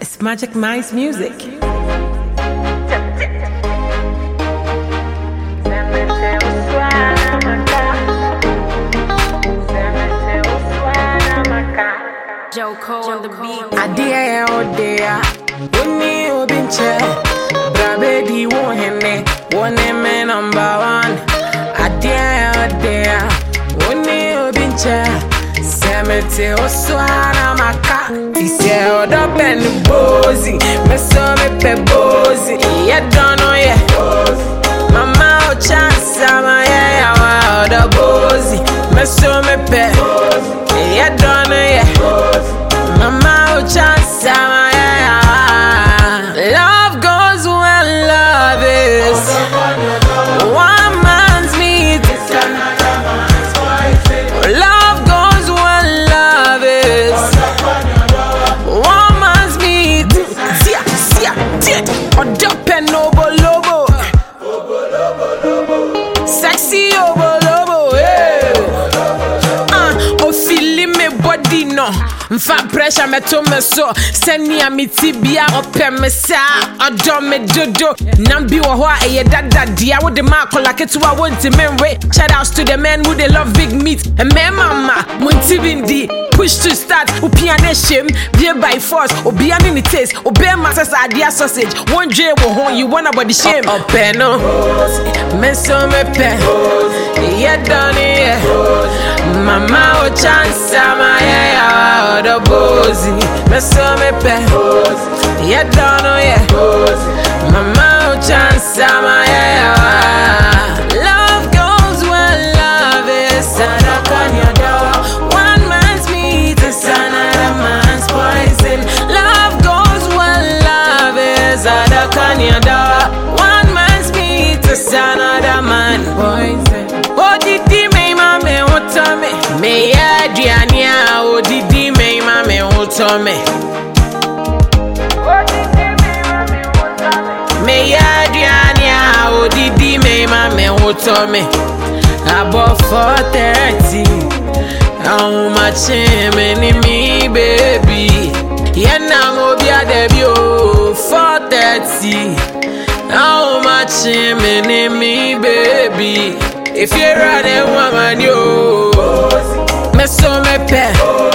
It's Magic Mice music. Joe Cole on the beat. Adia odea, uni obinche, brabedi wohene, one man number one. Adia odea, uni obinche, semete oswana maka. Tise odo ben bozi, meso me pe bozi. Ye don't know ye, mama o chance ama ye awa odo bozi, meso me pe. Ye don't know ye. Mama, chance, love goes when love is one man's meat. Love goes when love is one man's meat. Odope nobo lobo, sexy obo lobo. Oh, feeling me body no. Mfa pressure me to me so send me a mitibia open me sa odo me dodo nambi wo ho eye dada dia wo de ma kola ketua wonti menwe. Shout outs to the men who they love big meat and me mama muntibindi push to start upiane shim be by force obiane ni taste obe masasa adia sausage one dre wo ho you wanna body shame open no me so me pe ye done it mama o chance ama ya the bozy, me so me pe. You don't know ye. Mama o chance ama ya. Love goes when love is. Sana kan your door. One man's meat is another man's poison. Love goes when love is. Sana kan your door. One man's meat is another man's poison. Oh didi me mama utame. Me ya diania oh didi me. Me Adriania, oh didi me mame woto me. About 4:30, how much me baby? Yeah, now mo be a debut 4:30, how much me baby? If you're running woman, yo, me so me pe.